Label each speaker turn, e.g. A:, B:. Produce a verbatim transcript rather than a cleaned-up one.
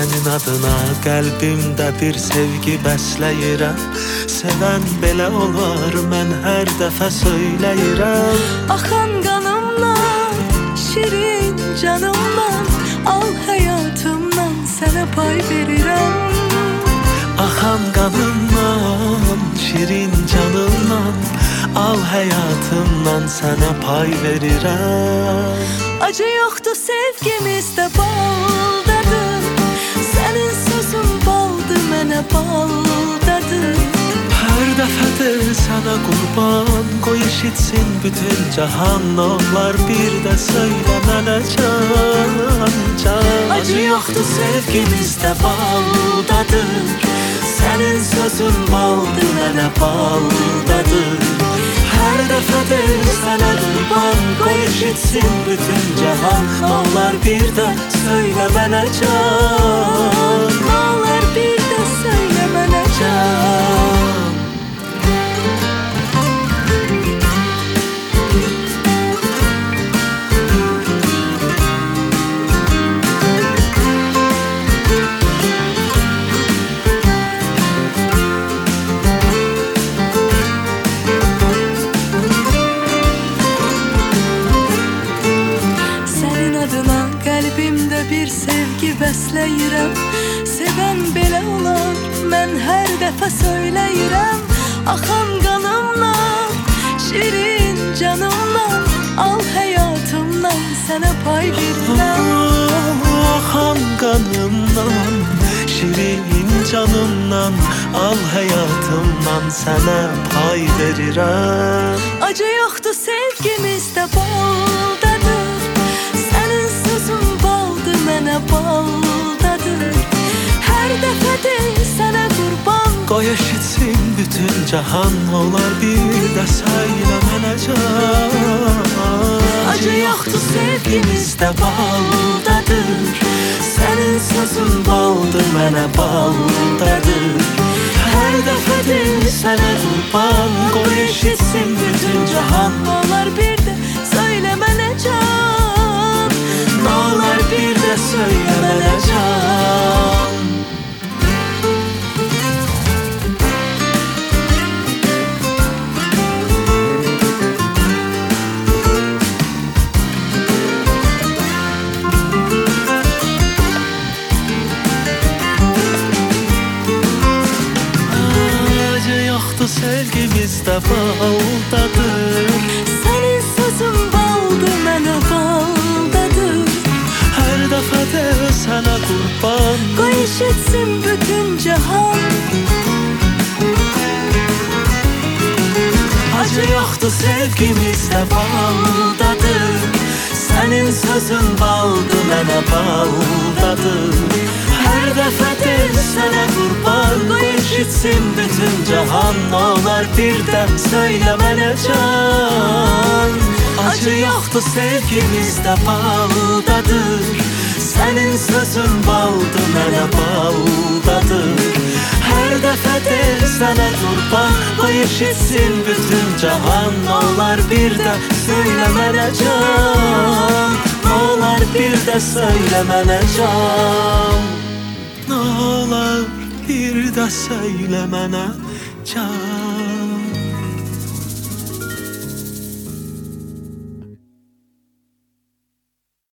A: Sənin adına qəlbimdə bir sevgi bəsləyirəm. Sevən belə olar, mən hər dəfə söyləyirəm.
B: Axan qanımdan, şirin canımdan, al həyatımdan sənə pay verirəm.
A: Axan qanımdan, şirin canımdan, al həyatımdan sənə pay verirəm.
B: Acı yoxdur sevgimizdə baldadır, sənin sözün baldır, mənə baldadır.
A: Hər dəfədə sənə qurban, qoy eşitsin bütün cahan. Olar bir də söylə mənə can, can.
B: Acı yoxdur sevgimizdə baldadır, sənin sözün baldır, mənə baldadır. Hər dəfədə sənə qurban, qoy eşitsin bütün cahan. Olar bir də söylə mənə can, olar bir də söylə mənə can. Bir sevgi bəsləyirəm. Sevən belə olar, mən hər dəfə söyləyirəm. Axan qanımdan, şirin canımdan, al həyatımdan sənə pay verirəm.
A: Axan qanımdan, şirin canımdan, al həyatımdan sənə pay verirəm.
B: Acı yoxdur sevgimizdə baldadır, sənin sözün baldır, mənə baldadır. Hər dəfədə sənə qurban,
A: qoy eşitsin bütün cahan. Olar bir də söylə mənə can.
B: Acı yoxdur sevgimizdə baldadır, sənin sözün baldır, mənə baldadır. Hər dəfədə sənə qurban, qoy eşitsin bütün cahan. Olar bir də söylə mənə can, olar bir də söylə mənə can.
A: Sevgimizdə baldadır,
B: sənin sözün baldır, mənə baldadır.
A: Hər dəfədə sənə qurban,
B: qoy eşitsin bütün cahan.
A: Acı yoxdur sevgimizdə baldadır, sənin sözün baldır, mənə baldadır. Hər dəfədə sənə qurban, qoy eşitsin bütün cahan. Olar bir də söylə mənə can. Acı yoxdur sevgimizdə baldadır, sənin sözün baldır, mənə baldadır. Hər dəfədə sənə qurban, qoy eşitsin bütün cahan. Olar bir də söylə mənə can, olar bir də söylə mənə can. Olar bir də söylə mənə can.